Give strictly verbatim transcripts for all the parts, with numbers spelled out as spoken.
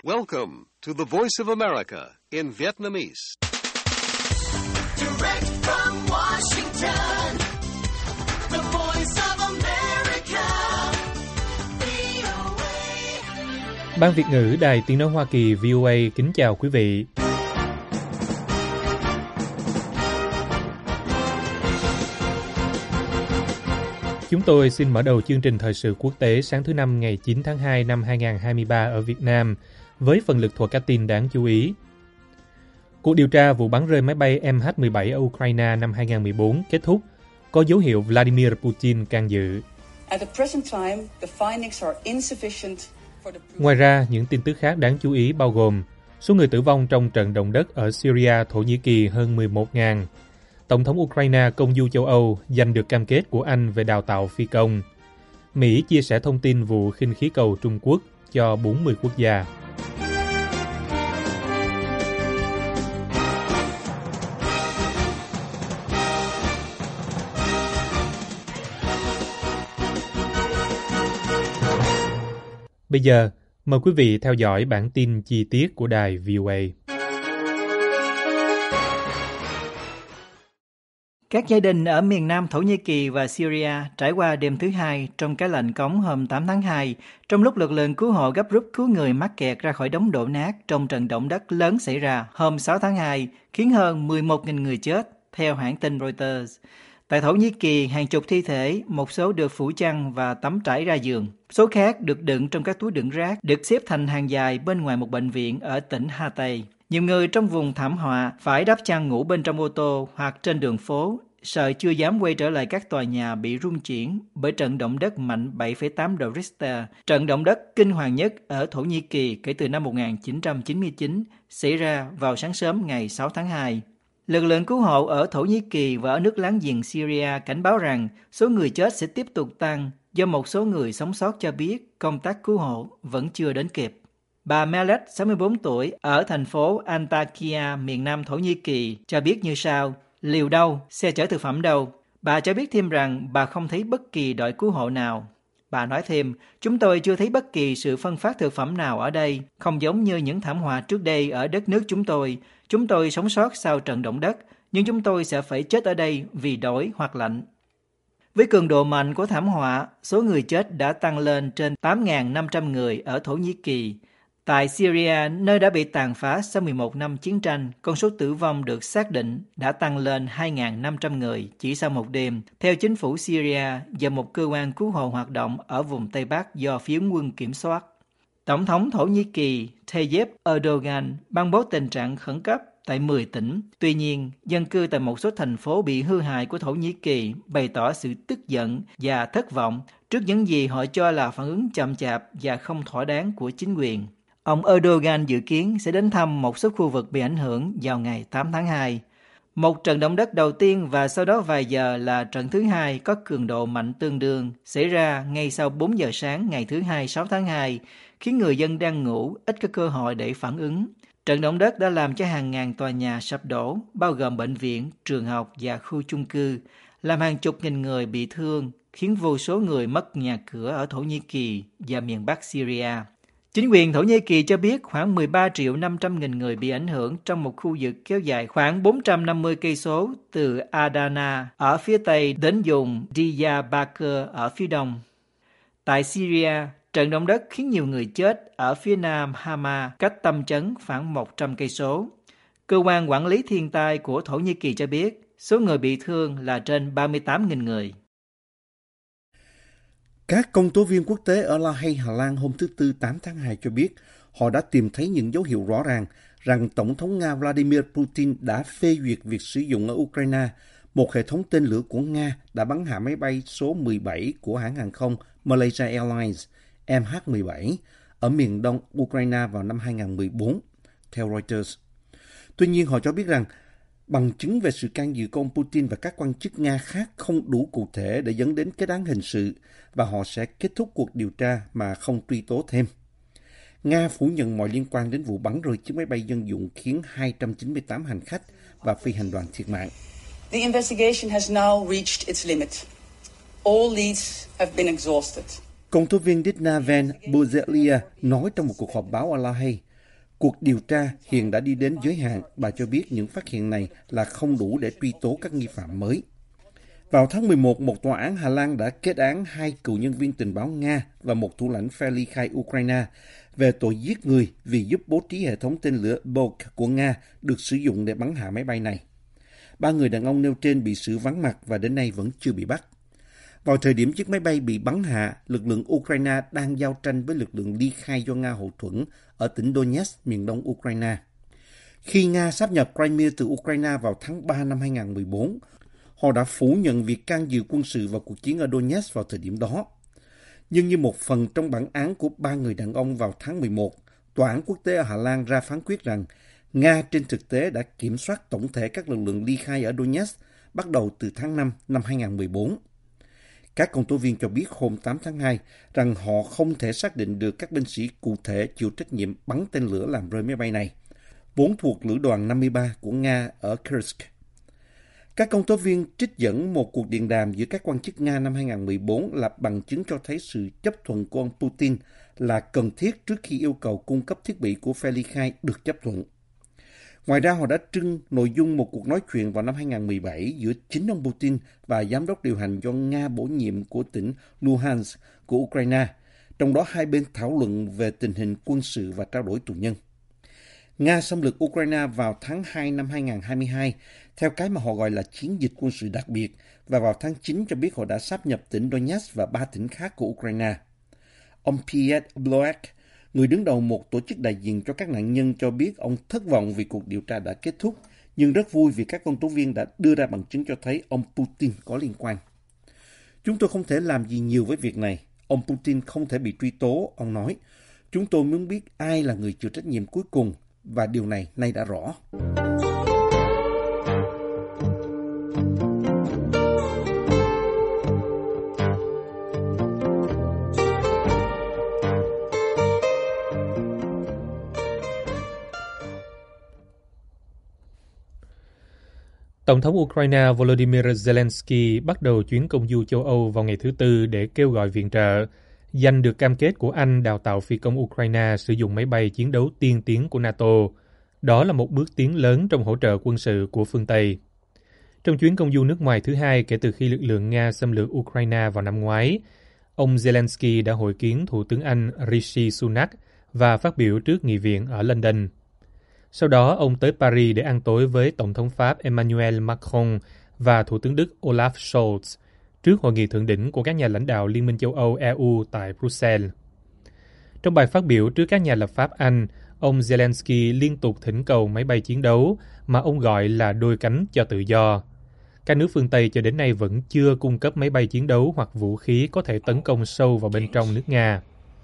Welcome to the Voice of America in Vietnamese. Direct from Washington, the Voice of America, vê o a. Ban Việt ngữ Đài Tiếng nói Hoa Kỳ vê o a kính chào quý vị. Chúng tôi xin mở đầu chương trình thời sự quốc tế sáng thứ Năm ngày chín tháng hai năm hai nghìn không trăm hai mươi ba ở Việt Nam với phần lực thuộc các tin đáng chú ý. Cuộc điều tra vụ bắn rơi máy bay M H mười bảy ở Ukraine năm hai nghìn không trăm mười bốn kết thúc, có dấu hiệu Vladimir Putin can dự. Ngoài ra, những tin tức khác đáng chú ý bao gồm số người tử vong trong trận động đất ở Syria, Thổ Nhĩ Kỳ hơn mười một nghìn. Tổng thống Ukraine công du châu Âu giành được cam kết của Anh về đào tạo phi công. Mỹ chia sẻ thông tin vụ khinh khí cầu Trung Quốc cho bốn mươi quốc gia. Bây giờ, mời quý vị theo dõi bản tin chi tiết của đài vê o a. Các gia đình ở miền Nam Thổ Nhĩ Kỳ và Syria trải qua đêm thứ hai trong cái lạnh cống hôm tám tháng hai, trong lúc lực lượng cứu hộ gấp rút cứu người mắc kẹt ra khỏi đống đổ nát trong trận động đất lớn xảy ra hôm sáu tháng hai, khiến hơn mười một nghìn người chết, theo hãng tin Reuters. Tại Thổ Nhĩ Kỳ, hàng chục thi thể, một số được phủ chăn và tắm trải ra giường. Số khác được đựng trong các túi đựng rác, được xếp thành hàng dài bên ngoài một bệnh viện ở tỉnh Hatay. Nhiều người trong vùng thảm họa phải đắp chăn ngủ bên trong ô tô hoặc trên đường phố, sợ chưa dám quay trở lại các tòa nhà bị rung chuyển bởi trận động đất mạnh bảy phẩy tám độ Richter, trận động đất kinh hoàng nhất ở Thổ Nhĩ Kỳ kể từ năm một nghìn chín trăm chín mươi chín, xảy ra vào sáng sớm ngày sáu tháng hai. Lực lượng cứu hộ ở Thổ Nhĩ Kỳ và ở nước láng giềng Syria cảnh báo rằng số người chết sẽ tiếp tục tăng do một số người sống sót cho biết công tác cứu hộ vẫn chưa đến kịp. Bà Melek, sáu mươi bốn tuổi, ở thành phố Antakya, miền Nam Thổ Nhĩ Kỳ, cho biết như sau: liều đâu, xe chở thực phẩm đâu. Bà cho biết thêm rằng bà không thấy bất kỳ đội cứu hộ nào. Bà nói thêm, chúng tôi chưa thấy bất kỳ sự phân phát thực phẩm nào ở đây, không giống như những thảm họa trước đây ở đất nước chúng tôi. Chúng tôi sống sót sau trận động đất, nhưng chúng tôi sẽ phải chết ở đây vì đói hoặc lạnh. Với cường độ mạnh của thảm họa, số người chết đã tăng lên trên tám nghìn năm trăm người ở Thổ Nhĩ Kỳ. Tại Syria, nơi đã bị tàn phá sau mười một năm chiến tranh, con số tử vong được xác định đã tăng lên hai nghìn năm trăm người chỉ sau một đêm, theo chính phủ Syria và một cơ quan cứu hộ hoạt động ở vùng Tây Bắc do phiến quân kiểm soát. Tổng thống Thổ Nhĩ Kỳ Tayyip Erdogan ban bố tình trạng khẩn cấp tại mười tỉnh. Tuy nhiên, dân cư tại một số thành phố bị hư hại của Thổ Nhĩ Kỳ bày tỏ sự tức giận và thất vọng trước những gì họ cho là phản ứng chậm chạp và không thỏa đáng của chính quyền. Ông Erdogan dự kiến sẽ đến thăm một số khu vực bị ảnh hưởng vào ngày tám tháng hai. Một trận động đất đầu tiên và sau đó vài giờ là trận thứ hai có cường độ mạnh tương đương xảy ra ngay sau bốn giờ sáng ngày thứ hai sáu tháng hai, khiến người dân đang ngủ ít có cơ hội để phản ứng. Trận động đất đã làm cho hàng ngàn tòa nhà sập đổ, bao gồm bệnh viện, trường học và khu chung cư, làm hàng chục nghìn người bị thương, khiến vô số người mất nhà cửa ở Thổ Nhĩ Kỳ và miền Bắc Syria. Chính quyền Thổ Nhĩ Kỳ cho biết khoảng mười ba triệu năm trăm nghìn người bị ảnh hưởng trong một khu vực kéo dài khoảng bốn trăm năm mươi cây số từ Adana ở phía tây đến vùng Diyarbakir ở phía đông. Tại Syria, trận động đất khiến nhiều người chết ở phía nam Hama, cách tâm chấn khoảng một trăm cây số. Cơ quan quản lý thiên tai của Thổ Nhĩ Kỳ cho biết số người bị thương là trên ba mươi tám nghìn người. Các công tố viên quốc tế ở La Hay, Hà Lan hôm thứ Tư tám tháng hai cho biết họ đã tìm thấy những dấu hiệu rõ ràng rằng Tổng thống Nga Vladimir Putin đã phê duyệt việc sử dụng ở Ukraine một hệ thống tên lửa của Nga đã bắn hạ máy bay số mười bảy của hãng hàng không Malaysia Airlines M H mười bảy ở miền đông Ukraine vào năm hai nghìn không trăm mười bốn, theo Reuters. Tuy nhiên, họ cho biết rằng bằng chứng về sự can dự của ông Putin và các quan chức Nga khác không đủ cụ thể để dẫn đến kết án hình sự và họ sẽ kết thúc cuộc điều tra mà không truy tố thêm. Nga phủ nhận mọi liên quan đến vụ bắn rơi chiếc máy bay dân dụng khiến hai trăm chín mươi tám hành khách và phi hành đoàn thiệt mạng. The investigation has now reached its limit. All leads have been exhausted. Công tố viên Dina Van Bozelia nói trong một cuộc họp báo ở La Hay, Cuộc điều tra hiện đã đi đến giới hạn, bà cho biết những phát hiện này là không đủ để truy tố các nghi phạm mới. Vào tháng mười một, một tòa án Hà Lan đã kết án hai cựu nhân viên tình báo Nga và một thủ lãnh phe ly khai Ukraine về tội giết người vì giúp bố trí hệ thống tên lửa Buk của Nga được sử dụng để bắn hạ máy bay này. Ba người đàn ông nêu trên bị xử vắng mặt và đến nay vẫn chưa bị bắt. Vào thời điểm chiếc máy bay bị bắn hạ, lực lượng Ukraine đang giao tranh với lực lượng ly khai do Nga hậu thuẫn ở tỉnh Donetsk, miền đông Ukraine. Khi Nga sáp nhập Crimea từ Ukraine vào tháng ba năm hai nghìn không trăm mười bốn, họ đã phủ nhận việc can dự quân sự vào cuộc chiến ở Donetsk vào thời điểm đó. Nhưng như một phần trong bản án của ba người đàn ông vào tháng mười một, Tòa án quốc tế ở Hà Lan ra phán quyết rằng Nga trên thực tế đã kiểm soát tổng thể các lực lượng ly khai ở Donetsk bắt đầu từ tháng năm năm hai nghìn không trăm mười bốn. Các công tố viên cho biết hôm tám tháng hai rằng họ không thể xác định được các binh sĩ cụ thể chịu trách nhiệm bắn tên lửa làm rơi máy bay này, vốn thuộc lữ đoàn năm mươi ba của Nga ở Kursk. Các công tố viên trích dẫn một cuộc điện đàm giữa các quan chức Nga năm hai nghìn không trăm mười bốn là bằng chứng cho thấy sự chấp thuận của ông Putin là cần thiết trước khi yêu cầu cung cấp thiết bị của phe ly khai được chấp thuận. Ngoài ra, họ đã trưng nội dung một cuộc nói chuyện vào năm hai nghìn không trăm mười bảy giữa chính ông Putin và giám đốc điều hành do Nga bổ nhiệm của tỉnh Luhansk của Ukraine, trong đó hai bên thảo luận về tình hình quân sự và trao đổi tù nhân. Nga xâm lược Ukraine vào tháng hai năm hai nghìn không trăm hai mươi hai theo cái mà họ gọi là chiến dịch quân sự đặc biệt, và vào tháng chín cho biết họ đã sáp nhập tỉnh Donetsk và ba tỉnh khác của Ukraine. Ông Piotr Bloek, người đứng đầu một tổ chức đại diện cho các nạn nhân, cho biết ông thất vọng vì cuộc điều tra đã kết thúc, nhưng rất vui vì các công tố viên đã đưa ra bằng chứng cho thấy ông Putin có liên quan. Chúng tôi không thể làm gì nhiều với việc này. Ông Putin không thể bị truy tố, ông nói. Chúng tôi muốn biết ai là người chịu trách nhiệm cuối cùng, và điều này nay đã rõ. Tổng thống Ukraine Volodymyr Zelensky bắt đầu chuyến công du châu Âu vào ngày thứ Tư để kêu gọi viện trợ, giành được cam kết của Anh đào tạo phi công Ukraine sử dụng máy bay chiến đấu tiên tiến của NATO. Đó là một bước tiến lớn trong hỗ trợ quân sự của phương Tây. Trong chuyến công du nước ngoài thứ hai kể từ khi lực lượng Nga xâm lược Ukraine vào năm ngoái, ông Zelensky đã hội kiến Thủ tướng Anh Rishi Sunak và phát biểu trước nghị viện ở London. Sau đó, ông tới Paris để ăn tối với Tổng thống Pháp Emmanuel Macron và Thủ tướng Đức Olaf Scholz trước hội nghị thượng đỉnh của các nhà lãnh đạo Liên minh châu Âu E U tại Bruxelles. Trong bài phát biểu trước các nhà lập pháp Anh, ông Zelensky liên tục thỉnh cầu máy bay chiến đấu mà ông gọi là đôi cánh cho tự do. Các nước phương Tây cho đến nay vẫn chưa cung cấp máy bay chiến đấu hoặc vũ khí có thể tấn công sâu vào bên trong nước Nga.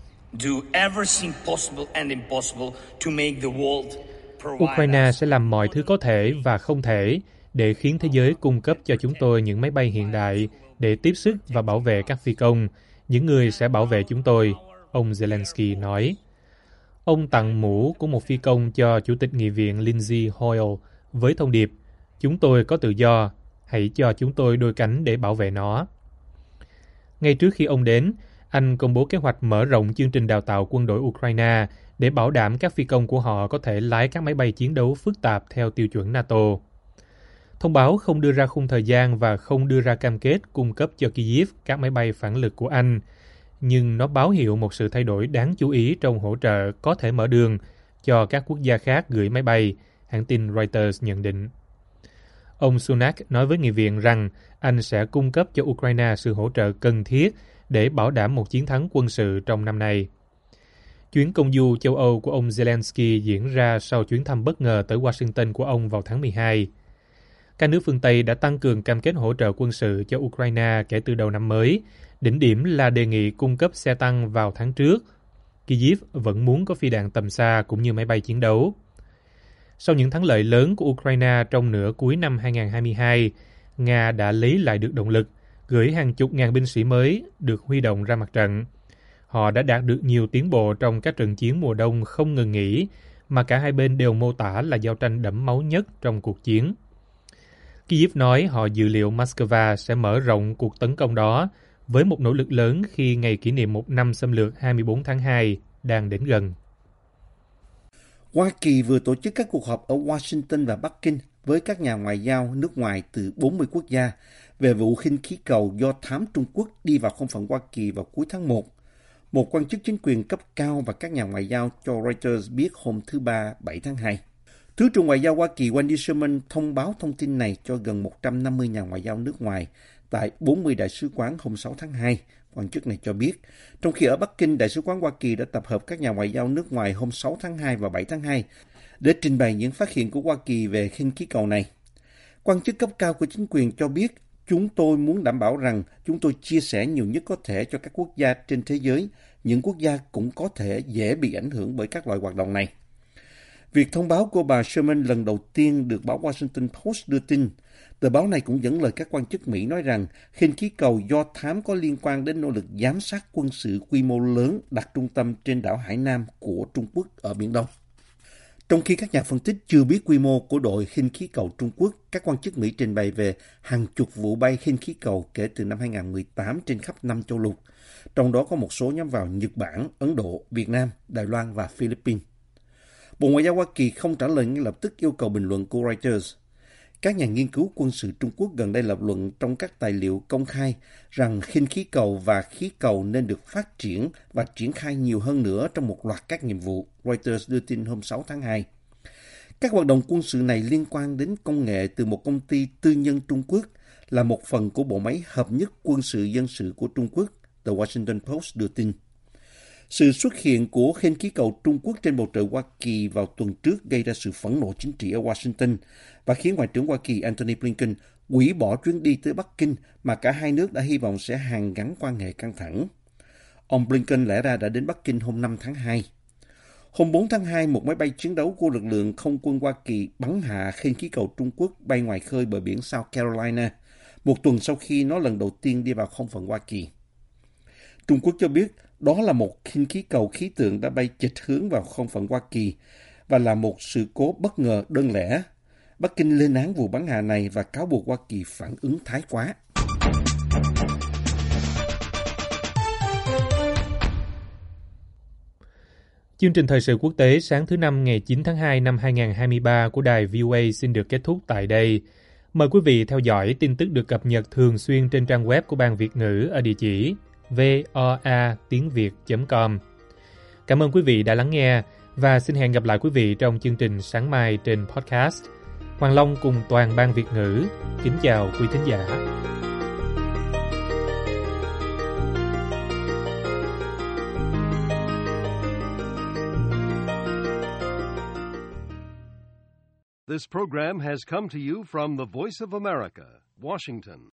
Ukraine sẽ làm mọi thứ có thể và không thể để khiến thế giới cung cấp cho chúng tôi những máy bay hiện đại để tiếp sức và bảo vệ các phi công, những người sẽ bảo vệ chúng tôi, ông Zelensky nói. Ông tặng mũ của một phi công cho Chủ tịch Nghị viện Lindsay Hoyle với thông điệp, chúng tôi có tự do, hãy cho chúng tôi đôi cánh để bảo vệ nó. Ngay trước khi ông đến, Anh công bố kế hoạch mở rộng chương trình đào tạo quân đội Ukraine để bảo đảm các phi công của họ có thể lái các máy bay chiến đấu phức tạp theo tiêu chuẩn NATO. Thông báo không đưa ra khung thời gian và không đưa ra cam kết cung cấp cho Kyiv các máy bay phản lực của Anh, nhưng nó báo hiệu một sự thay đổi đáng chú ý trong hỗ trợ có thể mở đường cho các quốc gia khác gửi máy bay, hãng tin Reuters nhận định. Ông Sunak nói với nghị viện rằng Anh sẽ cung cấp cho Ukraine sự hỗ trợ cần thiết để bảo đảm một chiến thắng quân sự trong năm nay. Chuyến công du châu Âu của ông Zelensky diễn ra sau chuyến thăm bất ngờ tới Washington của ông vào tháng mười hai. Các nước phương Tây đã tăng cường cam kết hỗ trợ quân sự cho Ukraine kể từ đầu năm mới, đỉnh điểm là đề nghị cung cấp xe tăng vào tháng trước. Kyiv vẫn muốn có phi đạn tầm xa cũng như máy bay chiến đấu. Sau những thắng lợi lớn của Ukraine trong nửa cuối năm hai nghìn không trăm hai mươi hai, Nga đã lấy lại được động lực, gửi hàng chục ngàn binh sĩ mới được huy động ra mặt trận. Họ đã đạt được nhiều tiến bộ trong các trận chiến mùa đông không ngừng nghỉ, mà cả hai bên đều mô tả là giao tranh đẫm máu nhất trong cuộc chiến. Kyiv nói họ dự liệu Moscow sẽ mở rộng cuộc tấn công đó với một nỗ lực lớn khi ngày kỷ niệm một năm xâm lược hai mươi bốn tháng hai đang đến gần. Hoa Kỳ vừa tổ chức các cuộc họp ở Washington và Bắc Kinh với các nhà ngoại giao nước ngoài từ bốn mươi quốc gia về vụ khinh khí cầu do thám Trung Quốc đi vào không phận Hoa Kỳ vào cuối tháng một. Một quan chức chính quyền cấp cao và các nhà ngoại giao cho Reuters biết hôm thứ Ba, bảy tháng hai. Thứ trưởng Ngoại giao Hoa Kỳ Wendy Sherman thông báo thông tin này cho gần một trăm năm mươi nhà ngoại giao nước ngoài tại bốn mươi đại sứ quán hôm sáu tháng hai. Quan chức này cho biết, trong khi ở Bắc Kinh, Đại sứ quán Hoa Kỳ đã tập hợp các nhà ngoại giao nước ngoài hôm sáu tháng hai và bảy tháng hai để trình bày những phát hiện của Hoa Kỳ về khinh khí cầu này. Quan chức cấp cao của chính quyền cho biết, chúng tôi muốn đảm bảo rằng chúng tôi chia sẻ nhiều nhất có thể cho các quốc gia trên thế giới. Những quốc gia cũng có thể dễ bị ảnh hưởng bởi các loại hoạt động này. Việc thông báo của bà Sherman lần đầu tiên được báo Washington Post đưa tin. Tờ báo này cũng dẫn lời các quan chức Mỹ nói rằng khinh khí cầu do thám có liên quan đến nỗ lực giám sát quân sự quy mô lớn đặt trung tâm trên đảo Hải Nam của Trung Quốc ở Biển Đông. Trong khi các nhà phân tích chưa biết quy mô của đội khinh khí cầu Trung Quốc, các quan chức Mỹ trình bày về hàng chục vụ bay khinh khí cầu kể từ năm hai không một tám trên khắp năm châu lục, trong đó có một số nhắm vào Nhật Bản, Ấn Độ, Việt Nam, Đài Loan và Philippines. Bộ Ngoại giao Hoa Kỳ không trả lời ngay lập tức yêu cầu bình luận của Reuters. Các nhà nghiên cứu quân sự Trung Quốc gần đây lập luận trong các tài liệu công khai rằng khinh khí cầu và khí cầu nên được phát triển và triển khai nhiều hơn nữa trong một loạt các nhiệm vụ, Reuters đưa tin hôm sáu tháng hai. Các hoạt động quân sự này liên quan đến công nghệ từ một công ty tư nhân Trung Quốc, là một phần của bộ máy hợp nhất quân sự dân sự của Trung Quốc, tờ Washington Post đưa tin. Sự xuất hiện của khinh khí cầu Trung Quốc trên bầu trời Hoa Kỳ vào tuần trước gây ra sự phẫn nộ chính trị ở Washington và khiến Ngoại trưởng Hoa Kỳ Antony Blinken hủy bỏ chuyến đi tới Bắc Kinh mà cả hai nước đã hy vọng sẽ hàn gắn quan hệ căng thẳng. Ông Blinken lẽ ra đã đến Bắc Kinh hôm năm tháng hai. Hôm bốn tháng hai, một máy bay chiến đấu của lực lượng không quân Hoa Kỳ bắn hạ khinh khí cầu Trung Quốc bay ngoài khơi bờ biển South Carolina, một tuần sau khi nó lần đầu tiên đi vào không phận Hoa Kỳ. Trung Quốc cho biết đó là một khinh khí cầu khí tượng đã bay chệch hướng vào không phận Hoa Kỳ và là một sự cố bất ngờ đơn lẻ. Bắc Kinh lên án vụ bắn hạ này và cáo buộc Hoa Kỳ phản ứng thái quá. Chương trình thời sự quốc tế sáng thứ Năm ngày chín tháng hai năm hai nghìn không trăm hai mươi ba của đài vê o a xin được kết thúc tại đây. Mời quý vị theo dõi tin tức được cập nhật thường xuyên trên trang web của Ban Việt ngữ ở địa chỉ voa tiếng việt chấm com. Cảm ơn quý vị đã lắng nghe và xin hẹn gặp lại quý vị trong chương trình sáng mai trên podcast. Hoàng Long cùng toàn Ban Việt ngữ kính chào quý thính giả. This program has come to you from the Voice of America, Washington.